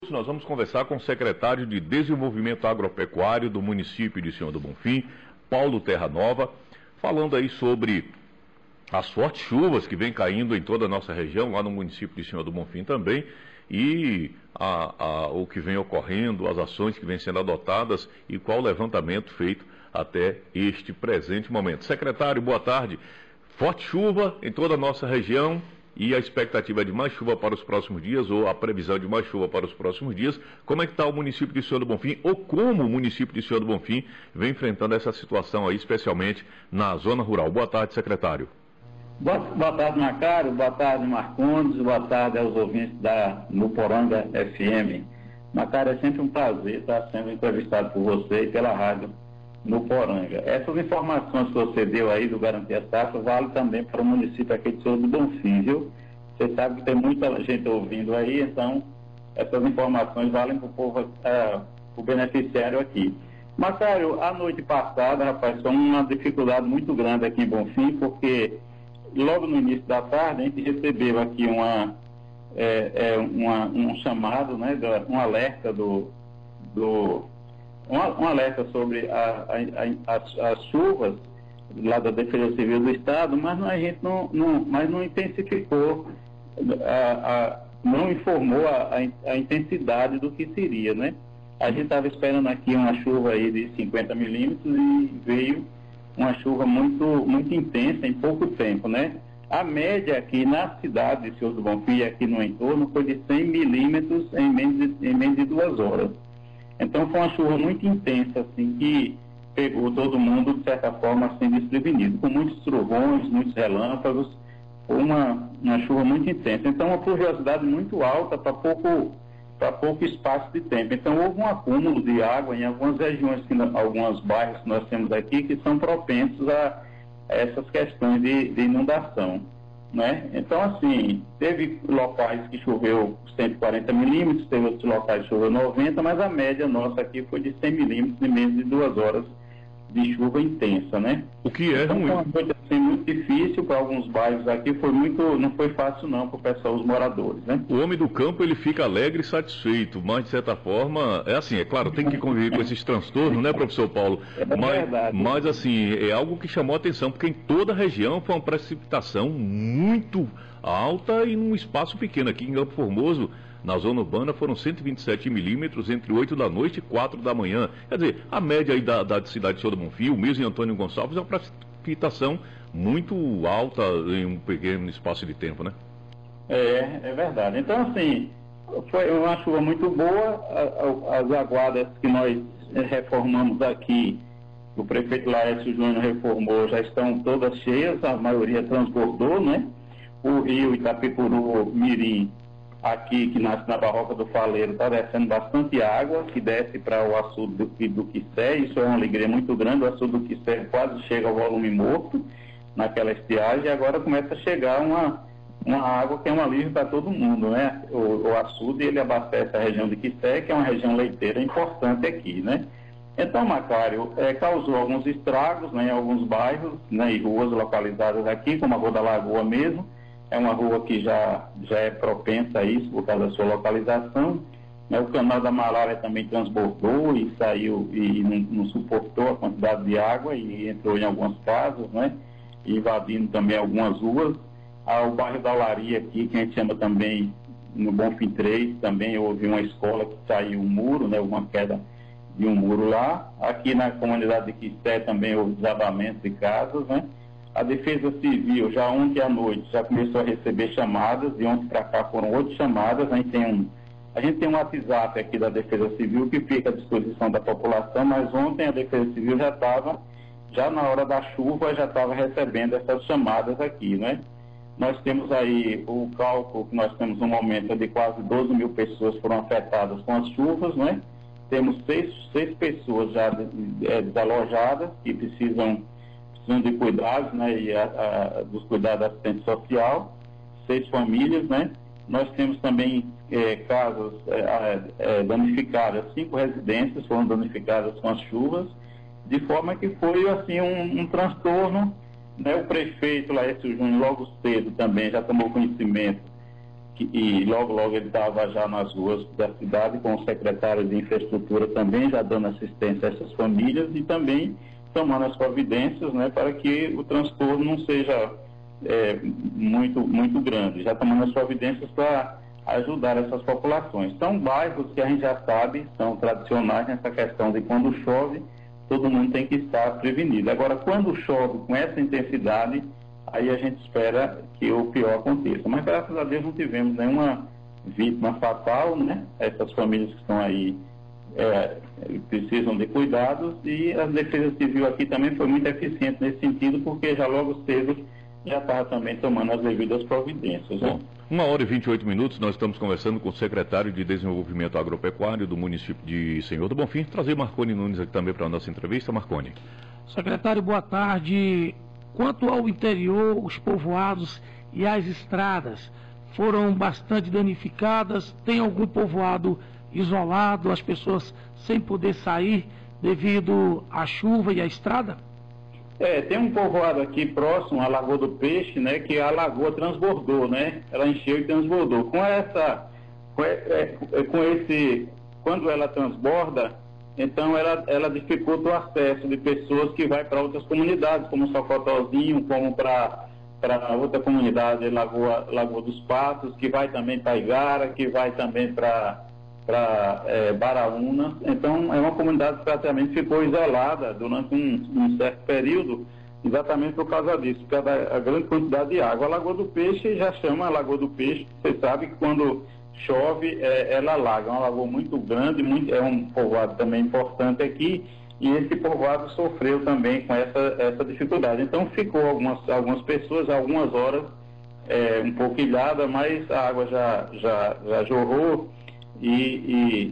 Nós vamos conversar com o secretário de Desenvolvimento Agropecuário do município de Senhor do Bonfim, Paulo Terra Nova, falando aí sobre as fortes chuvas que vem caindo em toda a nossa região, lá no município de Senhor do Bonfim também, e o que vem ocorrendo, as ações que vêm sendo adotadas e qual o levantamento feito até este presente momento. Secretário, boa tarde. Forte chuva em toda a nossa região e a expectativa é de mais chuva para os próximos dias, ou a previsão de mais chuva para os próximos dias. Como é que está o município de Senhor do Bonfim, ou como o município de Senhor do Bonfim vem enfrentando essa situação aí, especialmente na zona rural? Boa tarde, secretário. Boa tarde, Macário, boa tarde, Marcondes, boa tarde aos ouvintes da Nuporanga FM. Macário, é sempre um prazer estar sendo entrevistado por você e pela rádio Nuporanga. Essas informações que você deu aí do Garantia Safra vale também para o município aqui de Senhor do Bonfim, viu? Você sabe que tem muita gente ouvindo aí, então essas informações valem para o povo, o beneficiário aqui. Macário, a noite passada, rapaz, foi uma dificuldade muito grande aqui em Bonfim, porque logo no início da tarde a gente recebeu aqui um chamado, né, um alerta um alerta sobre as chuvas lá da Defesa Civil do Estado, mas a gente não intensificou, não informou a intensidade do que seria, né? A gente estava esperando aqui uma chuva aí de 50 milímetros e veio uma chuva muito intensa em pouco tempo, né? A média aqui na cidade de Senhor do Bonfim, aqui no entorno, foi de 100 milímetros em menos de 2 horas. Então foi uma chuva muito intensa, assim, que pegou todo mundo, de certa forma, assim, desprevenido, com muitos trovões, muitos relâmpagos, foi uma chuva muito intensa. Então uma pluviosidade muito alta para pouco espaço de tempo. Então houve um acúmulo de água em algumas regiões, alguns bairros que nós temos aqui, que são propensos a essas questões de inundação, né? Então, assim, teve locais que choveu 140 milímetros, teve outros locais que choveu 90, mas a média nossa aqui foi de 100 milímetros em menos de 2 horas de chuva intensa, né? O que é ruim. Então, foi assim, muito difícil para alguns bairros aqui, não foi fácil não para o pessoal, os moradores, né? O homem do campo, ele fica alegre e satisfeito, mas de certa forma, é assim, é claro, tem que conviver com esses transtornos, né, professor Paulo? Verdade. Mas assim, é algo que chamou a atenção, porque em toda a região foi uma precipitação muito alta e num espaço pequeno. Aqui em Campo Formoso, na zona urbana, foram 127 milímetros entre 8 da noite e 4 da manhã. Quer dizer, a média aí da cidade de Senhor do Bonfim, o mesmo em Antônio Gonçalves, é uma precipitação muito alta em um pequeno espaço de tempo, né? É verdade. Então, assim, foi uma chuva muito boa. As aguadas que nós reformamos aqui, o prefeito Laércio Júnior reformou, já estão todas cheias, a maioria transbordou, né? O rio Itapicuru Mirim, aqui, que nasce na Barroca do Faleiro, está descendo bastante água, que desce para o açude do Quissé. Isso é uma alegria muito grande. O açude do Quissé quase chega ao volume morto naquela estiagem, e agora começa a chegar uma água que é um alívio para todo mundo, né? O açude, ele abastece a região de Quissé, que é uma região leiteira importante aqui, né? Então, Macário, causou alguns estragos, né, em alguns bairros, né, e ruas localizadas aqui, como a Rua da Lagoa mesmo. É uma rua que já é propensa a isso por causa da sua localização, né? O canal da Malária também transbordou e saiu e não suportou a quantidade de água e entrou em algumas casas, né? Invadindo também algumas ruas. O bairro da Olaria aqui, que a gente chama também no Bonfim 3, também houve uma escola que saiu um muro, né? Uma queda de um muro lá. Aqui na comunidade de Quissé também houve desabamento de casas, né? A Defesa Civil, já ontem à noite, já começou a receber chamadas, de ontem para cá foram 8 chamadas. A gente tem um WhatsApp aqui da Defesa Civil que fica à disposição da população, mas ontem a Defesa Civil já na hora da chuva, já estava recebendo essas chamadas aqui, né? Nós temos aí o cálculo que nós temos no momento de quase 12 mil pessoas foram afetadas com as chuvas, né? Temos seis pessoas já desalojadas que precisam de cuidados, né, e dos cuidados da assistente social, 6 famílias, né? Nós temos também casas danificadas, 5 residências foram danificadas com as chuvas, de forma que foi assim um transtorno, né? O prefeito Laércio Júnior logo cedo também já tomou conhecimento e logo, logo ele estava já nas ruas da cidade com o secretário de Infraestrutura também, já dando assistência a essas famílias e também tomando as providências, né, para que o transtorno não seja muito grande, já tomando as providências para ajudar essas populações. São bairros que a gente já sabe, são tradicionais nessa questão de quando chove, todo mundo tem que estar prevenido. Agora, quando chove com essa intensidade, aí a gente espera que o pior aconteça. Mas, graças a Deus, não tivemos nenhuma vítima fatal, né? Essas famílias que estão aí precisam de cuidados, e a Defesa Civil aqui também foi muito eficiente nesse sentido, porque já logo cedo já estava também tomando as devidas providências. Né? Bom, 1h28, nós estamos conversando com o secretário de Desenvolvimento Agropecuário do município de Senhor do Bonfim. Trazer Marconi Nunes aqui também para a nossa entrevista. Marconi. Secretário, boa tarde. Quanto ao interior, os povoados e as estradas foram bastante danificadas? Tem algum povoado isolado, as pessoas sem poder sair devido à chuva e à estrada? Tem um povoado aqui próximo, a Lagoa do Peixe, né, que a lagoa transbordou, né? Ela encheu e transbordou. Quando ela transborda, então ela dificulta o acesso de pessoas que vai para outras comunidades, como Socotozinho, como para outra comunidade, Lagoa dos Patos, que vai também para Igara, que vai também para Baraúna. Então, é uma comunidade que praticamente ficou isolada durante um certo período, exatamente por causa disso, por causa da grande quantidade de água. A Lagoa do Peixe já chama a Lagoa do Peixe, você sabe que quando chove, ela alaga. É uma lagoa muito grande, é um povoado também importante aqui, e esse povoado sofreu também com essa dificuldade. Então, ficou algumas pessoas, algumas horas, um pouco ilhada, mas a água já jorrou, e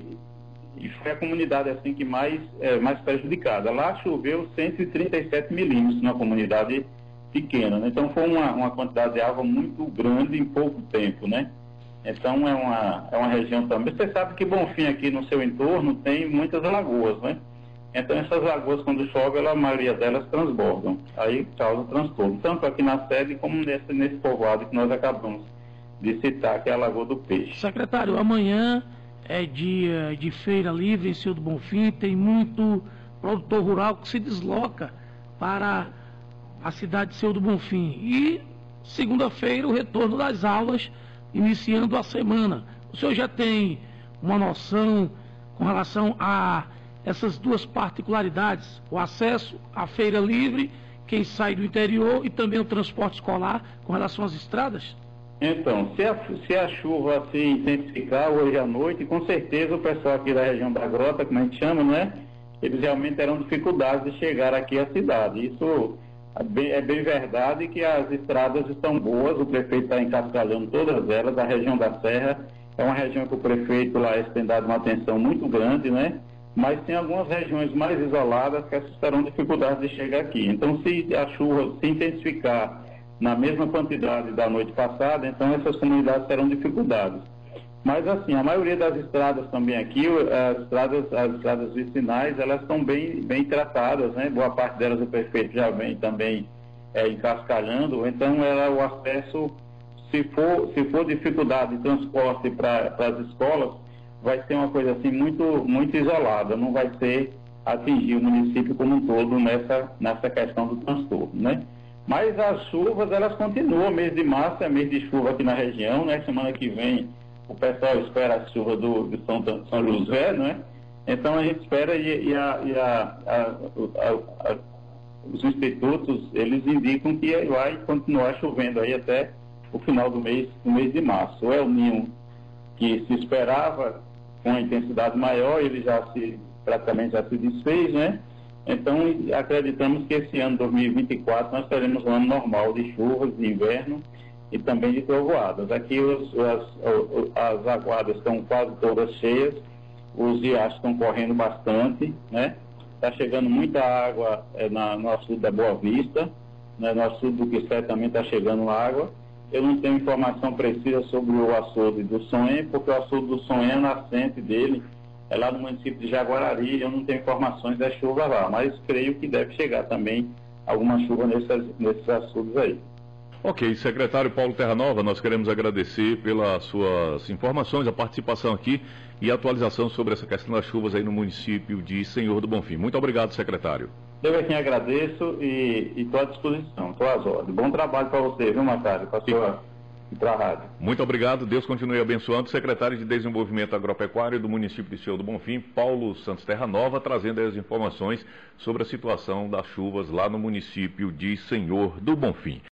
foi a comunidade assim que mais prejudicada. Lá choveu 137 milímetros na comunidade pequena, né? Então foi uma quantidade de água muito grande em pouco tempo, né? Então é uma região também. Você sabe que Bonfim aqui no seu entorno tem muitas lagoas, né? Então essas lagoas, quando chove, a maioria delas transbordam, aí causa transtorno, tanto aqui na sede como nesse povoado que nós acabamos de citar, que é a Lagoa do Peixe. Secretário, amanhã é dia de feira livre em Senhor do Bonfim, tem muito produtor rural que se desloca para a cidade de Senhor do Bonfim. E segunda-feira o retorno das aulas, iniciando a semana. O senhor já tem uma noção com relação a essas duas particularidades, o acesso à feira livre, quem sai do interior, e também o transporte escolar com relação às estradas? Então, se a chuva se intensificar hoje à noite, com certeza o pessoal aqui da região da Grota, como a gente chama, né? Eles realmente terão dificuldades de chegar aqui à cidade. Isso é bem verdade, que as estradas estão boas, o prefeito está encascalhando todas elas. A região da Serra é uma região que o prefeito lá tem dado uma atenção muito grande, né? Mas tem algumas regiões mais isoladas que essas terão dificuldades de chegar aqui. Então, se a chuva se intensificar na mesma quantidade da noite passada, então essas comunidades terão dificuldades. Mas assim, a maioria das estradas também aqui, as estradas vicinais, elas estão bem tratadas, né? Boa parte delas o prefeito já vem também encascalhando, então o acesso, se for dificuldade de transporte para as escolas, vai ser uma coisa assim muito isolada, não vai ser atingir o município como um todo nessa questão do transtorno, né? Mas as chuvas, elas continuam. Mês de março é mês de chuva aqui na região, né? Semana que vem o pessoal espera a chuva do São José, né? Então a gente espera, os institutos, eles indicam que vai continuar chovendo aí até o final do mês de março. O El Niño, que se esperava com a intensidade maior, ele praticamente já se desfez, né? Então, acreditamos que esse ano 2024 nós teremos um ano normal de chuvas, de inverno e também de trovoadas. Aqui as aguadas estão quase todas cheias, os riachos estão correndo bastante, né? Está chegando muita água no açude da Boa Vista, né? No açude do Quissé também está chegando água. Eu não tenho informação precisa sobre o açude do Sonhê, porque o açude do Sonhê, a nascente dele é lá no município de Jaguarari. Eu não tenho informações da chuva lá, mas creio que deve chegar também alguma chuva nesses açudes aí. Ok, secretário Paulo Terranova, nós queremos agradecer pelas suas informações, a participação aqui e a atualização sobre essa questão das chuvas aí no município de Senhor do Bonfim. Muito obrigado, secretário. Eu é quem agradeço e estou à disposição, estou às ordens. Bom trabalho para você, viu, Macário, para a rádio. Muito obrigado, Deus continue abençoando. Secretário de Desenvolvimento Agropecuário do município de Senhor do Bonfim, Paulo Santos Terranova, trazendo as informações sobre a situação das chuvas lá no município de Senhor do Bonfim.